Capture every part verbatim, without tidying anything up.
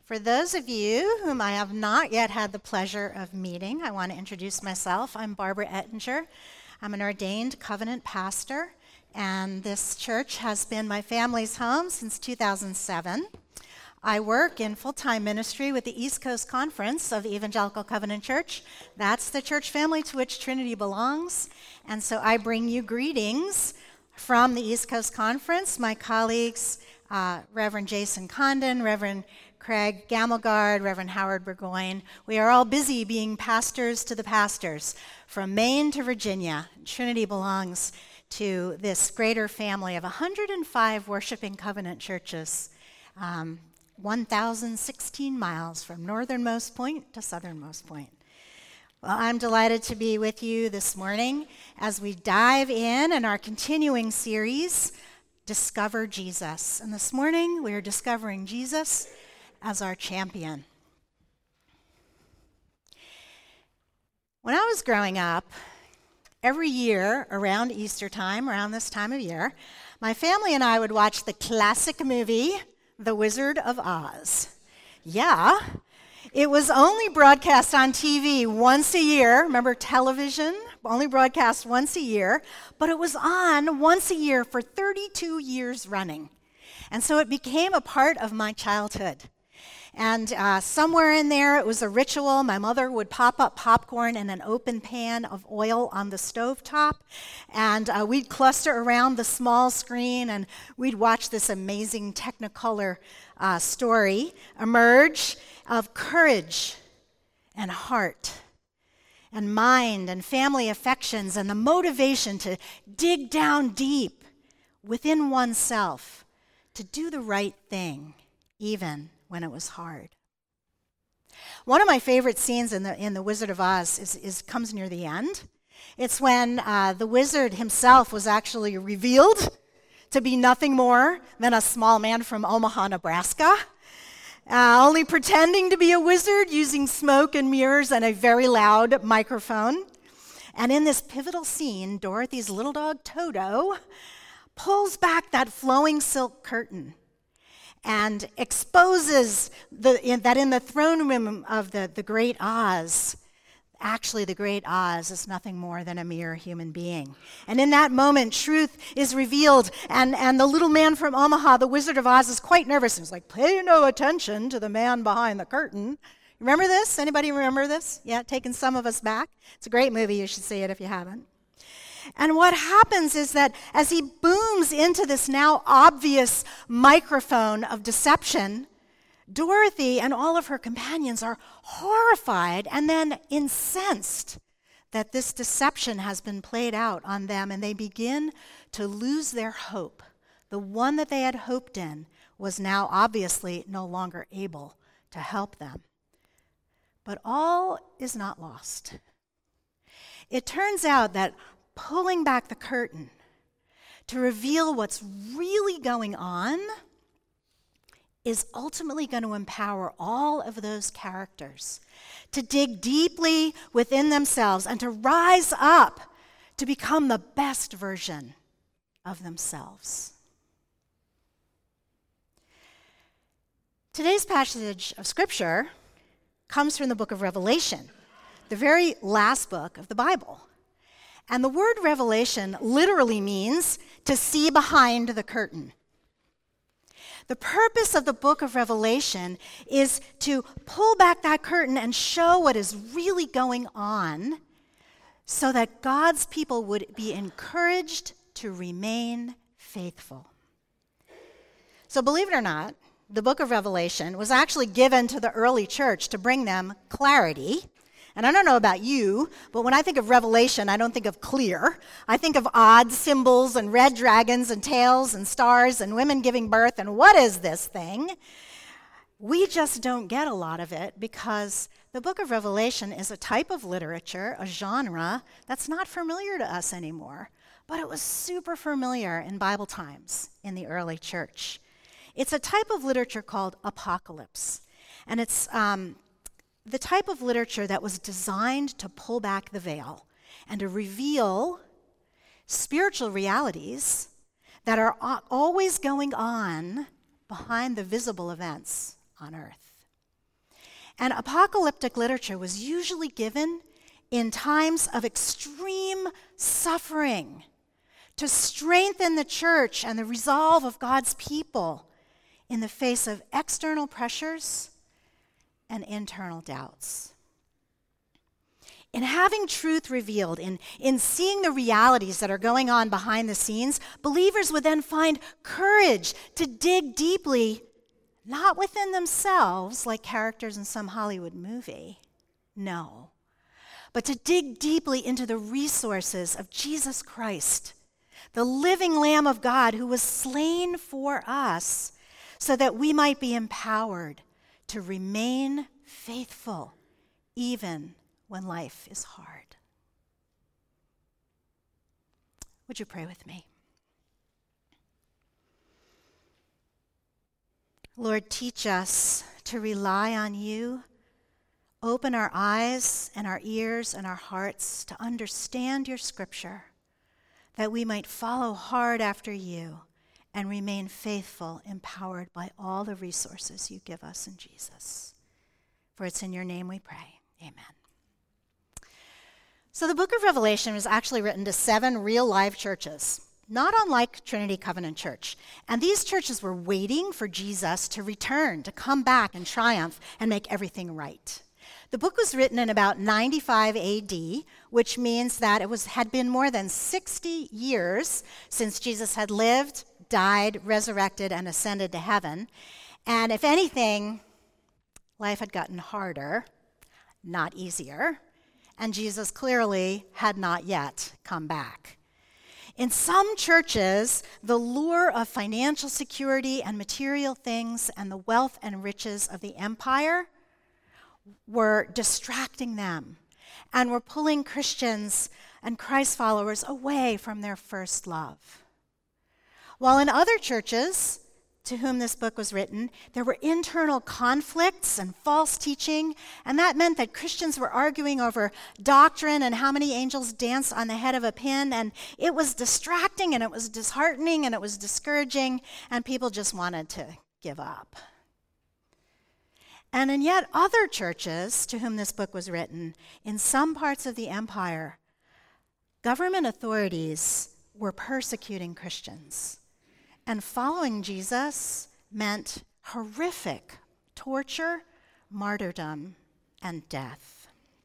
For those of you whom I have not yet had the pleasure of meeting, I want to introduce myself. I'm Barbara Ettinger. I'm an ordained covenant pastor, and this church has been my family's home since two thousand seven. I work in full-time ministry with the East Coast Conference of Evangelical Covenant Church. That's the church family to which Trinity belongs. And so I bring you greetings from the East Coast Conference. My colleagues, uh, Reverend Jason Condon, Reverend Craig Gamelgard, Reverend Howard Burgoyne. We are all busy being pastors to the pastors from Maine to Virginia. Trinity belongs to this greater family of one hundred five worshiping covenant churches, um, one thousand sixteen miles from northernmost point to southernmost point. Well, I'm delighted to be with you this morning as we dive in in our continuing series, Discover Jesus. And this morning we are discovering Jesus as our champion. When I was growing up, every year around Easter time, around this time of year, my family and I would watch the classic movie, The Wizard of Oz. Yeah, it was only broadcast on T V once a year. Remember, television, only broadcast once a year, but it was on once a year for thirty-two years running. And so it became a part of my childhood. And uh, somewhere in there, it was a ritual. My mother would pop up popcorn in an open pan of oil on the stovetop, and uh, we'd cluster around the small screen, and we'd watch this amazing Technicolor uh, story emerge of courage and heart and mind and family affections and the motivation to dig down deep within oneself to do the right thing, even when it was hard. One of my favorite scenes in the in the Wizard of Oz is, is comes near the end. It's when uh, the wizard himself was actually revealed to be nothing more than a small man from Omaha, Nebraska, uh, only pretending to be a wizard using smoke and mirrors and a very loud microphone. And in this pivotal scene, Dorothy's little dog Toto pulls back that flowing silk curtain and exposes the, in, that in the throne room of the, the great Oz, actually the great Oz is nothing more than a mere human being. And in that moment, truth is revealed, and, and the little man from Omaha, the Wizard of Oz, is quite nervous. He's like, pay no attention to the man behind the curtain. Remember this? Anybody remember this? Yeah, taking some of us back. It's a great movie. You should see it if you haven't. And what happens is that as he booms into this now obvious microphone of deception, Dorothy and all of her companions are horrified and then incensed that this deception has been played out on them, and they begin to lose their hope. The one that they had hoped in was now obviously no longer able to help them. But all is not lost. It turns out that pulling back the curtain to reveal what's really going on is ultimately going to empower all of those characters to dig deeply within themselves and to rise up to become the best version of themselves. Today's passage of Scripture comes from the book of Revelation, the very last book of the Bible. And the word revelation literally means to see behind the curtain. The purpose of the book of Revelation is to pull back that curtain and show what is really going on so that God's people would be encouraged to remain faithful. So believe it or not, the book of Revelation was actually given to the early church to bring them clarity. And I don't know about you, but when I think of Revelation, I don't think of clear. I think of odd symbols and red dragons and tails and stars and women giving birth and what is this thing? We just don't get a lot of it because the book of Revelation is a type of literature, a genre, that's not familiar to us anymore. But it was super familiar in Bible times in the early church. It's a type of literature called apocalypse. And it's um, the type of literature that was designed to pull back the veil and to reveal spiritual realities that are always going on behind the visible events on earth. And apocalyptic literature was usually given in times of extreme suffering to strengthen the church and the resolve of God's people in the face of external pressures and internal doubts. In having truth revealed, in, in seeing the realities that are going on behind the scenes, believers would then find courage to dig deeply, not within themselves like characters in some Hollywood movie, no, but to dig deeply into the resources of Jesus Christ, the living Lamb of God who was slain for us so that we might be empowered to remain faithful even when life is hard. Would you pray with me? Lord, teach us to rely on you. Open our eyes and our ears and our hearts to understand your scripture, that we might follow hard after you and remain faithful, empowered by all the resources you give us in Jesus. For it's in your name we pray. Amen. So the book of Revelation was actually written to seven real live churches, not unlike Trinity Covenant Church. And these churches were waiting for Jesus to return, to come back and triumph and make everything right. The book was written in about ninety-five A D, which means that it was had been more than sixty years since Jesus had lived, died, resurrected, and ascended to heaven. And if anything, life had gotten harder, not easier, and Jesus clearly had not yet come back. In some churches, the lure of financial security and material things and the wealth and riches of the empire were distracting them and were pulling Christians and Christ followers away from their first love. While in other churches to whom this book was written, there were internal conflicts and false teaching, and that meant that Christians were arguing over doctrine and how many angels dance on the head of a pin, and it was distracting, and it was disheartening, and it was discouraging, and people just wanted to give up. And in yet other churches to whom this book was written, in some parts of the empire, government authorities were persecuting Christians. And following Jesus meant horrific torture, martyrdom, and death.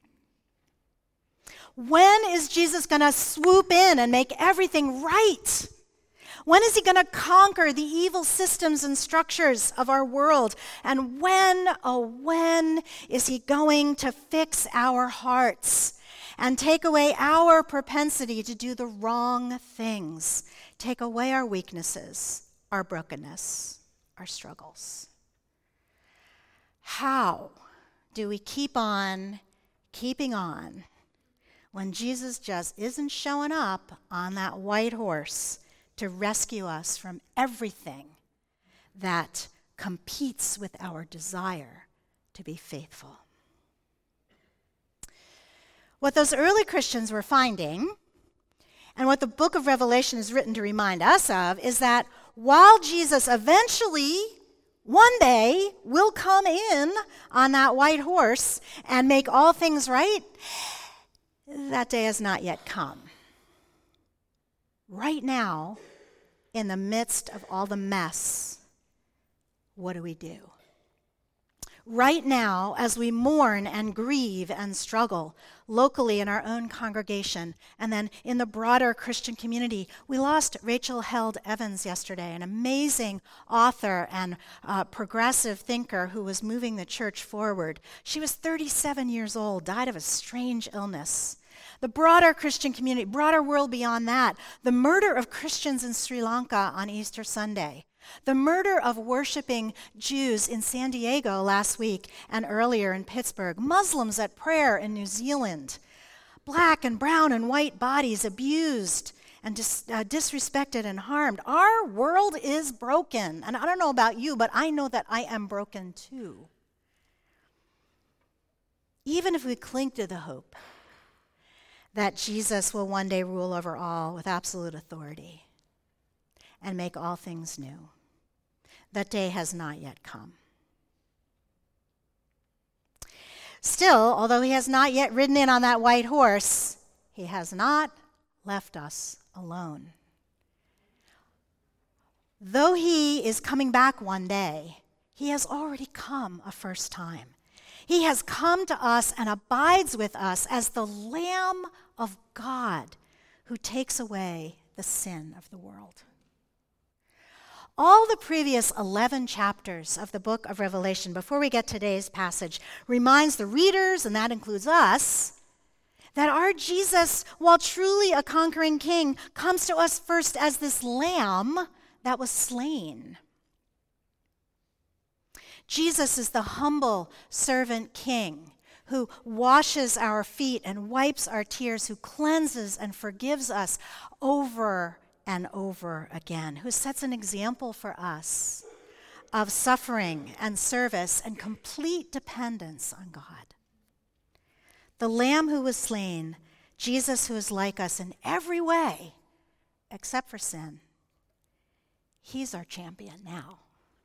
When is Jesus going to swoop in and make everything right? When is he going to conquer the evil systems and structures of our world? And when, oh, when is he going to fix our hearts and take away our propensity to do the wrong things? Take away our weaknesses, our brokenness, our struggles. How do we keep on keeping on when Jesus just isn't showing up on that white horse to rescue us from everything that competes with our desire to be faithful? What those early Christians were finding, and what the book of Revelation is written to remind us of, is that while Jesus eventually, one day, will come in on that white horse and make all things right, that day has not yet come. Right now, in the midst of all the mess, what do we do? Right now, as we mourn and grieve and struggle locally in our own congregation and then in the broader Christian community, we lost Rachel Held Evans yesterday, an amazing author and uh, progressive thinker who was moving the church forward. She was thirty-seven years old, died of a strange illness. The broader Christian community, broader world beyond that, the murder of Christians in Sri Lanka on Easter Sunday, the murder of worshiping Jews in San Diego last week and earlier in Pittsburgh, Muslims at prayer in New Zealand, black and brown and white bodies abused and dis- uh, disrespected and harmed. Our world is broken. And I don't know about you, but I know that I am broken too. Even if we cling to the hope that Jesus will one day rule over all with absolute authority and make all things new, that day has not yet come. Still, although he has not yet ridden in on that white horse, he has not left us alone. Though he is coming back one day, he has already come a first time. He has come to us and abides with us as the Lamb of God who takes away the sin of the world. All the previous eleven chapters of the book of Revelation, before we get to today's passage, reminds the readers, and that includes us, that our Jesus, while truly a conquering king, comes to us first as this lamb that was slain. Jesus is the humble servant king who washes our feet and wipes our tears, who cleanses and forgives us over and over again, who sets an example for us of suffering and service and complete dependence on God. The Lamb who was slain, Jesus who is like us in every way, except for sin. He's our champion now.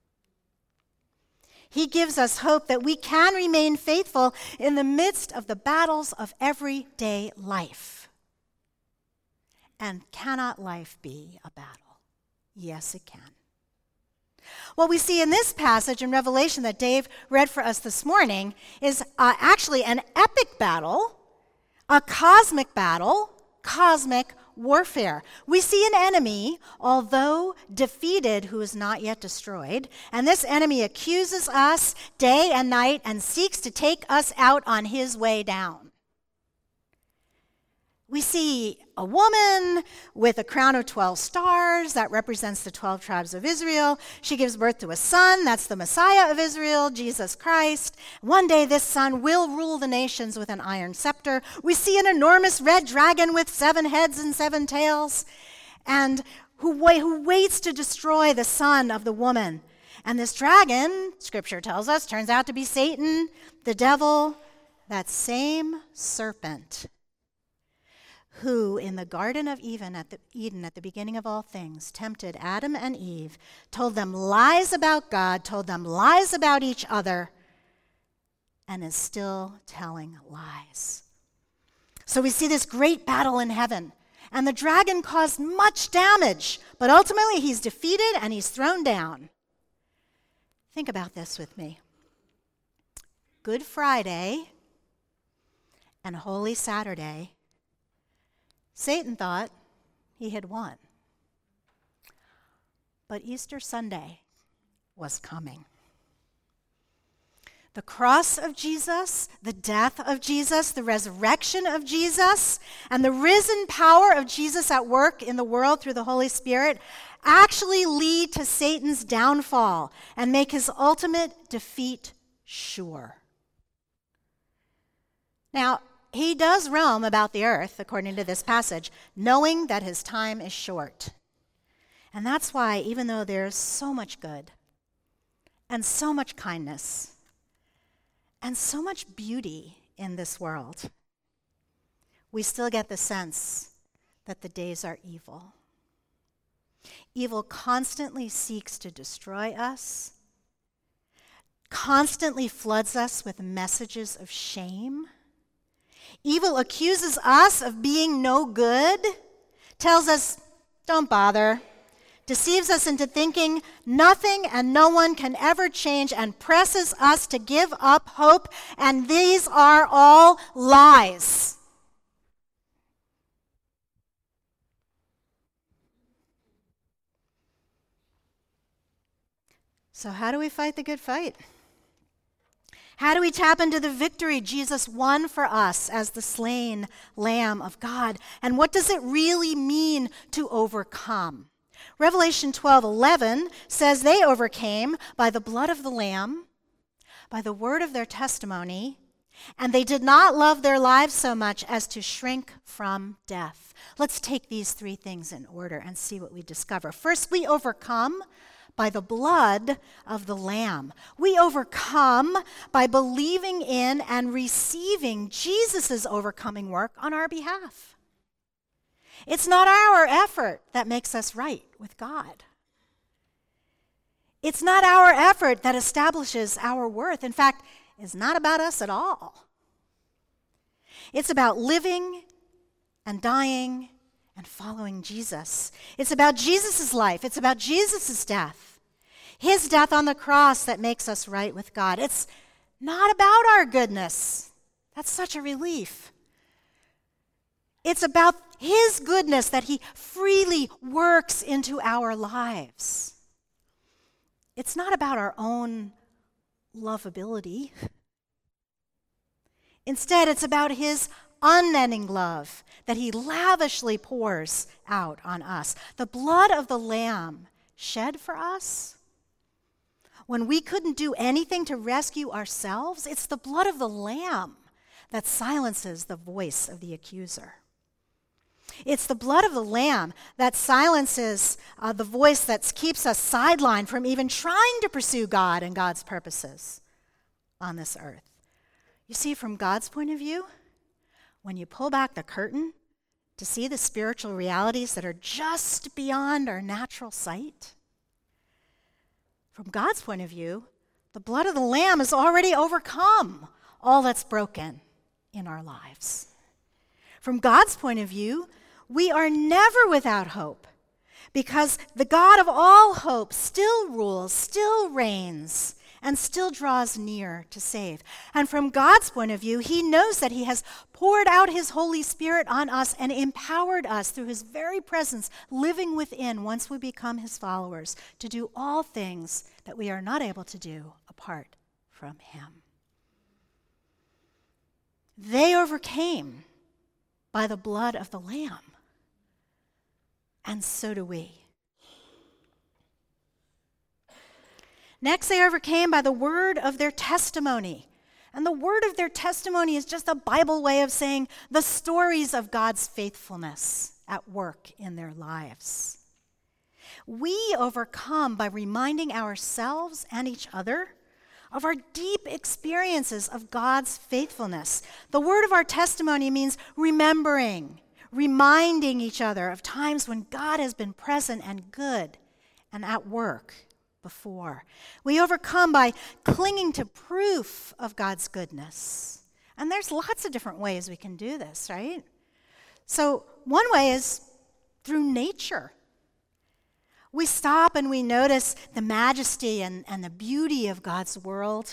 He gives us hope that we can remain faithful in the midst of the battles of everyday life. And cannot life be a battle? Yes, it can. What we see in this passage in Revelation that Dave read for us this morning is uh, actually an epic battle, a cosmic battle, cosmic warfare. We see an enemy, although defeated, who is not yet destroyed, and this enemy accuses us day and night and seeks to take us out on his way down. We see a woman with a crown of twelve stars that represents the twelve tribes of Israel. She gives birth to a son, that's the Messiah of Israel, Jesus Christ. One day this son will rule the nations with an iron scepter. We see an enormous red dragon with seven heads and seven tails, and who, wa- who waits to destroy the son of the woman. And this dragon, Scripture tells us, turns out to be Satan, the devil, that same serpent who in the Garden of Eden at, the, Eden at the beginning of all things tempted Adam and Eve, told them lies about God, told them lies about each other, and is still telling lies. So we see this great battle in heaven, and the dragon caused much damage, but ultimately he's defeated and he's thrown down. Think about this with me. Good Friday and Holy Saturday, Satan thought he had won. But Easter Sunday was coming. The cross of Jesus, the death of Jesus, the resurrection of Jesus, and the risen power of Jesus at work in the world through the Holy Spirit actually lead to Satan's downfall and make his ultimate defeat sure. Now, he does roam about the earth, according to this passage, knowing that his time is short. And that's why, even though there's so much good and so much kindness and so much beauty in this world, we still get the sense that the days are evil. Evil constantly seeks to destroy us, constantly floods us with messages of shame. Evil accuses us of being no good, tells us, don't bother, deceives us into thinking nothing and no one can ever change, and presses us to give up hope, and these are all lies. So how do we fight the good fight? How do we tap into the victory Jesus won for us as the slain Lamb of God? And what does it really mean to overcome? Revelation twelve eleven says they overcame by the blood of the Lamb, by the word of their testimony, and they did not love their lives so much as to shrink from death. Let's take these three things in order and see what we discover. First, we overcome by the blood of the Lamb. We overcome by believing in and receiving Jesus' overcoming work on our behalf. It's not our effort that makes us right with God. It's not our effort that establishes our worth. In fact, it's not about us at all. It's about living and dying and following Jesus. It's about Jesus' life. It's about Jesus' death. His death on the cross that makes us right with God. It's not about our goodness. That's such a relief. It's about his goodness that he freely works into our lives. It's not about our own lovability. Instead, it's about his unending love that he lavishly pours out on us. The blood of the Lamb shed for us when we couldn't do anything to rescue ourselves. It's the blood of the Lamb that silences the voice of the accuser. It's the blood of the Lamb that silences uh, the voice that keeps us sidelined from even trying to pursue God and God's purposes on this earth. You see, from God's point of view, when you pull back the curtain to see the spiritual realities that are just beyond our natural sight, from God's point of view, the blood of the Lamb has already overcome all that's broken in our lives. From God's point of view, we are never without hope because the God of all hope still rules, still reigns, and still draws near to save. And from God's point of view, he knows that he has poured out his Holy Spirit on us and empowered us through his very presence living within once we become his followers to do all things that we are not able to do apart from him. They overcame by the blood of the Lamb. And so do we. Next, they overcame by the word of their testimony. And the word of their testimony is just a Bible way of saying the stories of God's faithfulness at work in their lives. We overcome by reminding ourselves and each other of our deep experiences of God's faithfulness. The word of our testimony means remembering, reminding each other of times when God has been present and good and at work before. We overcome by clinging to proof of God's goodness. And there's lots of different ways we can do this, right? So one way is through nature. We stop and we notice the majesty and, and the beauty of God's world.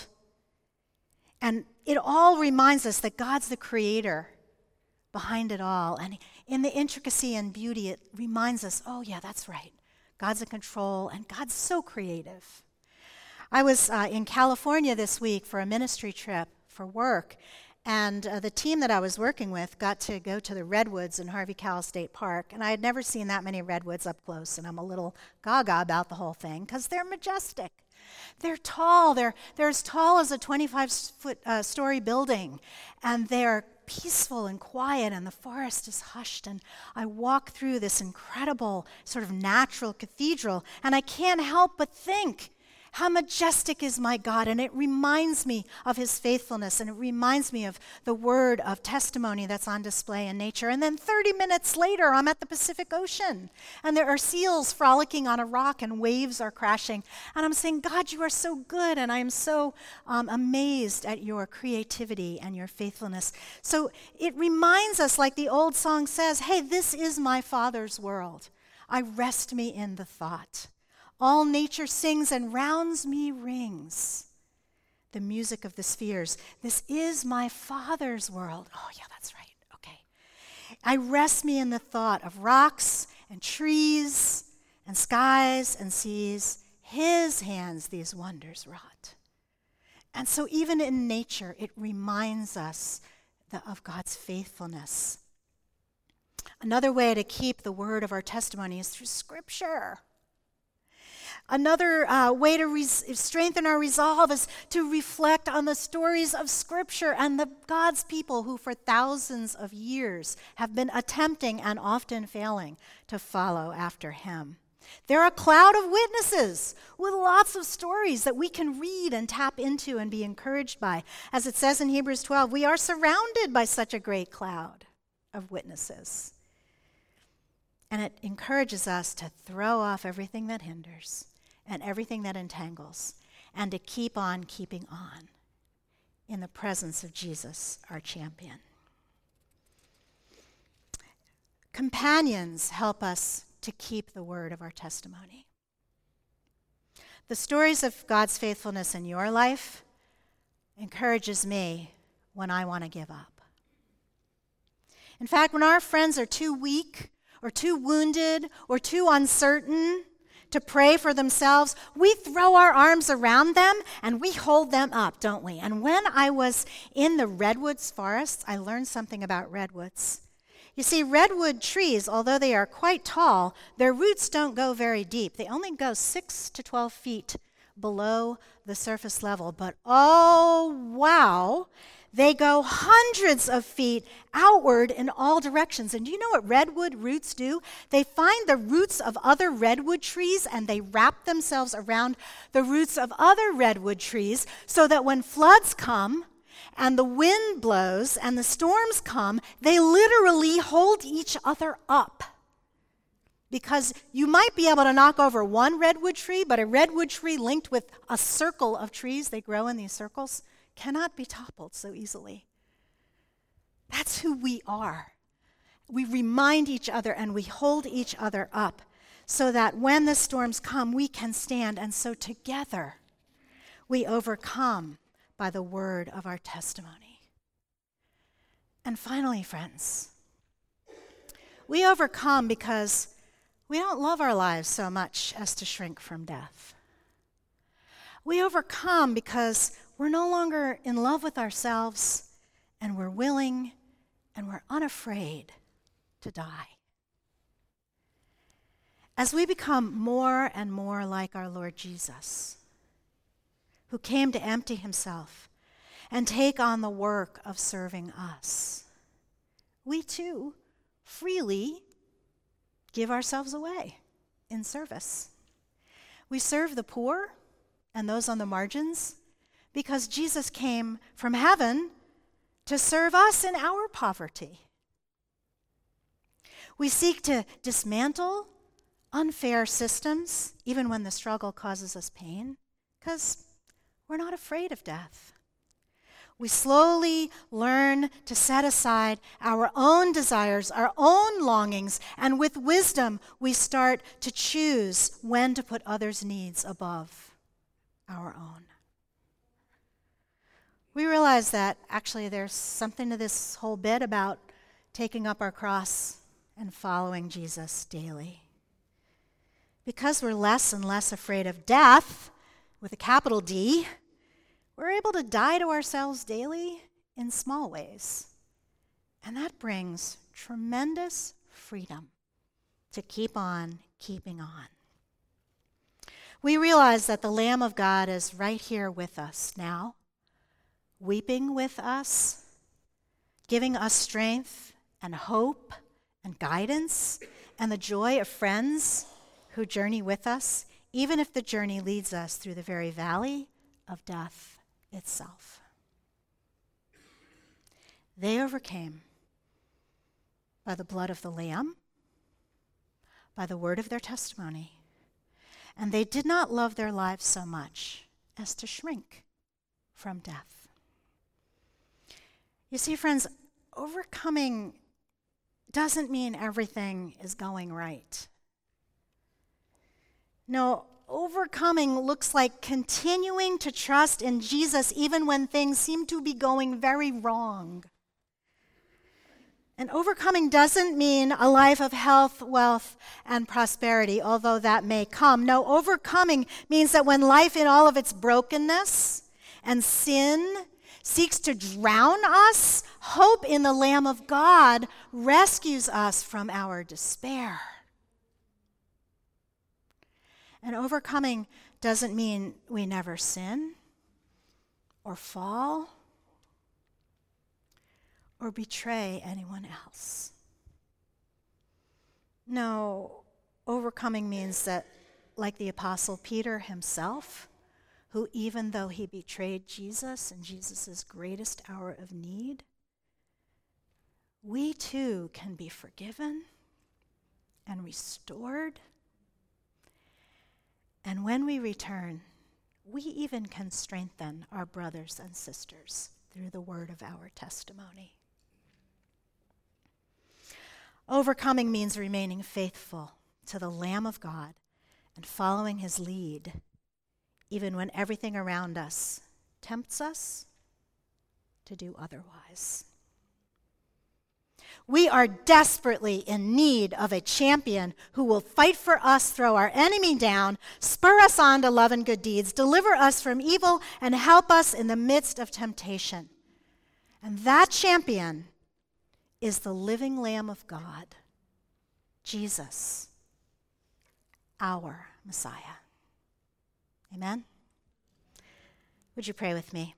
And it all reminds us that God's the creator behind it all. And in the intricacy and beauty, it reminds us, oh yeah, that's right. God's in control and God's so creative. I was uh, in California this week for a ministry trip for work. And uh, the team that I was working with got to go to the redwoods in Harvey Cowell State Park. And I had never seen that many redwoods up close. And I'm a little gaga about the whole thing because they're majestic. They're tall. They're, they're as tall as a twenty-five foot uh, story building. And they're peaceful and quiet. And the forest is hushed. And I walk through this incredible sort of natural cathedral. And I can't help but think, how majestic is my God, and it reminds me of his faithfulness, and it reminds me of the word of testimony that's on display in nature. And then thirty minutes later, I'm at the Pacific Ocean, and there are seals frolicking on a rock, and waves are crashing. And I'm saying, God, you are so good, and I am so um, amazed at your creativity and your faithfulness. So it reminds us, like the old song says, hey, this is my Father's world. I rest me in the thought. All nature sings and rounds me rings the music of the spheres. This is my Father's world. Oh, yeah, that's right. Okay. I rest me in the thought of rocks and trees and skies and seas. His hands these wonders wrought. And so even in nature, it reminds us the, of God's faithfulness. Another way to keep the word of our testimony is through Scripture. Another uh, way to res- strengthen our resolve is to reflect on the stories of Scripture and the God's people who for thousands of years have been attempting and often failing to follow after him. They're a cloud of witnesses with lots of stories that we can read and tap into and be encouraged by. As it says in Hebrews twelve, we are surrounded by such a great cloud of witnesses. And it encourages us to throw off everything that hinders and everything that entangles, and to keep on keeping on in the presence of Jesus, our champion. Companions help us to keep the word of our testimony. The stories of God's faithfulness in your life encourages me when I want to give up. In fact, when our friends are too weak or too wounded or too uncertain to pray for themselves, we throw our arms around them and we hold them up, don't we? And when I was in the redwoods forest, I learned something about redwoods. You see, redwood trees, although they are quite tall, their roots don't go very deep. They only go six to twelve feet below the surface level. But oh, wow, they go hundreds of feet outward in all directions. And do you know what redwood roots do? They find the roots of other redwood trees and they wrap themselves around the roots of other redwood trees so that when floods come, and the wind blows and the storms come, they literally hold each other up. Because you might be able to knock over one redwood tree, but a redwood tree linked with a circle of trees, they grow in these circles, cannot be toppled so easily. That's who we are. We remind each other and we hold each other up so that when the storms come, we can stand. And so together we overcome by the word of our testimony. And finally, friends, we overcome because we don't love our lives so much as to shrink from death. We overcome because we're no longer in love with ourselves and we're willing and we're unafraid to die. As we become more and more like our Lord Jesus, who came to empty himself and take on the work of serving us, we too freely give ourselves away in service. We serve the poor and those on the margins because Jesus came from heaven to serve us in our poverty. We seek to dismantle unfair systems, even when the struggle causes us pain, because we're not afraid of death. We slowly learn to set aside our own desires, our own longings, and with wisdom, we start to choose when to put others' needs above our own. We realize that actually there's something to this whole bit about taking up our cross and following Jesus daily. Because we're less and less afraid of death, with a capital D, we're able to die to ourselves daily in small ways. And that brings tremendous freedom to keep on keeping on. We realize that the Lamb of God is right here with us now, weeping with us, giving us strength and hope and guidance and the joy of friends who journey with us, even if the journey leads us through the very valley of death itself. They overcame by the blood of the Lamb, by the word of their testimony, and they did not love their lives so much as to shrink from death. You see, friends, overcoming doesn't mean everything is going right. No, overcoming looks like continuing to trust in Jesus even when things seem to be going very wrong. And overcoming doesn't mean a life of health, wealth, and prosperity, although that may come. No, overcoming means that when life in all of its brokenness and sin seeks to drown us, hope in the Lamb of God rescues us from our despair. And overcoming doesn't mean we never sin or fall or betray anyone else. No, overcoming means that, like the Apostle Peter himself, who even though he betrayed Jesus in Jesus' greatest hour of need, we too can be forgiven and restored. And when we return, we even can strengthen our brothers and sisters through the word of our testimony. Overcoming means remaining faithful to the Lamb of God and following his lead, even when everything around us tempts us to do otherwise. We are desperately in need of a champion who will fight for us, throw our enemy down, spur us on to love and good deeds, deliver us from evil, and help us in the midst of temptation. And that champion is the living Lamb of God, Jesus, our Messiah. Amen? Would you pray with me?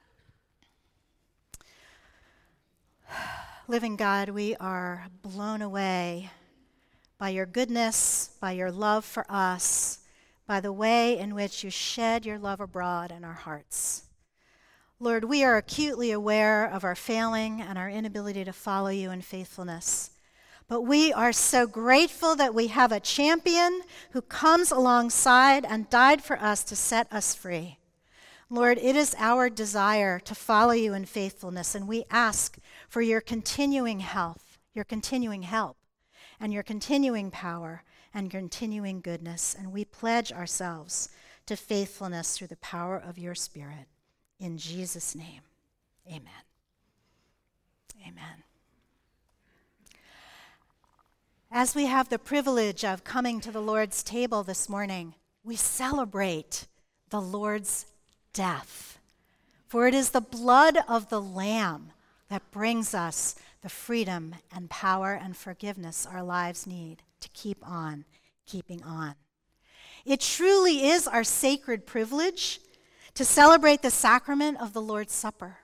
Living God, we are blown away by your goodness, by your love for us, by the way in which you shed your love abroad in our hearts. Lord, we are acutely aware of our failing and our inability to follow you in faithfulness. But we are so grateful that we have a champion who comes alongside and died for us to set us free. Lord, it is our desire to follow you in faithfulness, and we ask for your continuing health, your continuing help, and your continuing power and continuing goodness. And we pledge ourselves to faithfulness through the power of your Spirit. In Jesus' name, amen. Amen. As we have the privilege of coming to the Lord's table this morning, we celebrate the Lord's death. For it is the blood of the Lamb that brings us the freedom and power and forgiveness our lives need to keep on keeping on. It truly is our sacred privilege to celebrate the sacrament of the Lord's Supper.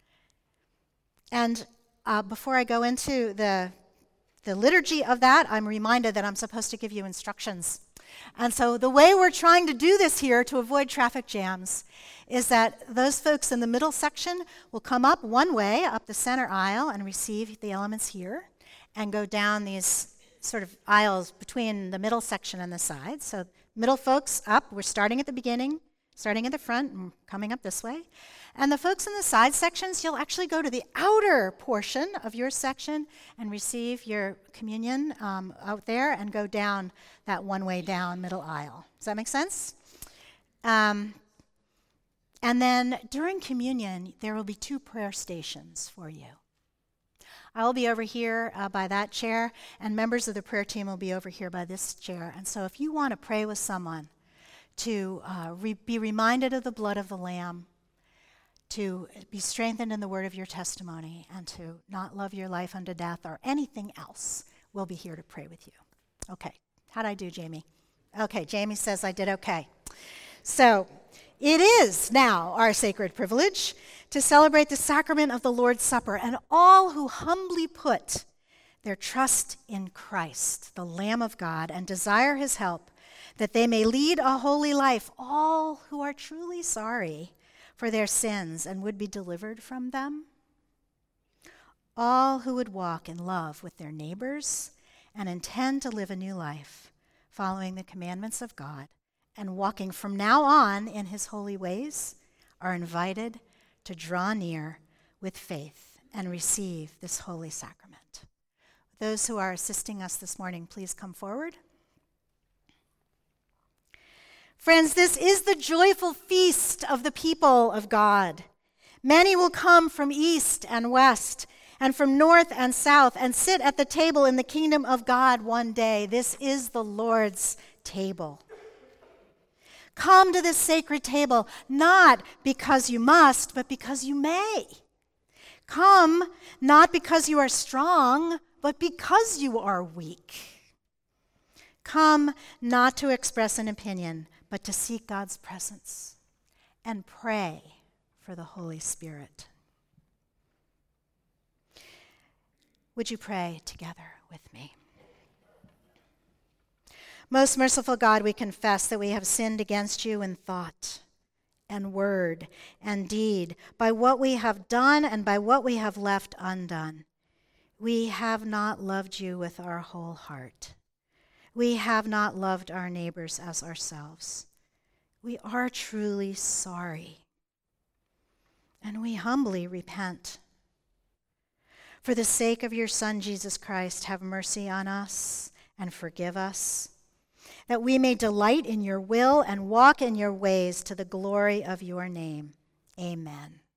And uh, before I go into the, the liturgy of that, I'm reminded that I'm supposed to give you instructions. And so the way we're trying to do this here to avoid traffic jams is that those folks in the middle section will come up one way, up the center aisle, and receive the elements here, and go down these sort of aisles between the middle section and the sides. So middle folks up, we're starting at the beginning, starting at the front and coming up this way. And the folks in the side sections, you'll actually go to the outer portion of your section and receive your communion um, out there and go down that one way down middle aisle. Does that make sense? Um, and then during communion, there will be two prayer stations for you. I will be over here uh, by that chair, and members of the prayer team will be over here by this chair. And so if you want to pray with someone, to uh, re- be reminded of the blood of the Lamb, to be strengthened in the word of your testimony, and to not love your life unto death or anything else, we'll be here to pray with you. Okay, how'd I do, Jamie? Okay, Jamie says I did okay. So it is now our sacred privilege to celebrate the sacrament of the Lord's Supper, and all who humbly put their trust in Christ, the Lamb of God, and desire his help, that they may lead a holy life, all who are truly sorry for their sins and would be delivered from them, all who would walk in love with their neighbors and intend to live a new life, following the commandments of God and walking from now on in his holy ways, are invited to draw near with faith and receive this holy sacrament. Those who are assisting us this morning, please come forward. Friends, this is the joyful feast of the people of God. Many will come from east and west and from north and south and sit at the table in the kingdom of God one day. This is the Lord's table. Come to this sacred table, not because you must, but because you may. Come not because you are strong, but because you are weak. Come not to express an opinion, but to seek God's presence and pray for the Holy Spirit. Would you pray together with me? Most merciful God, we confess that we have sinned against you in thought and word and deed, by what we have done and by what we have left undone. We have not loved you with our whole heart. We have not loved our neighbors as ourselves. We are truly sorry, and we humbly repent. For the sake of your Son, Jesus Christ, have mercy on us and forgive us, that we may delight in your will and walk in your ways to the glory of your name. Amen.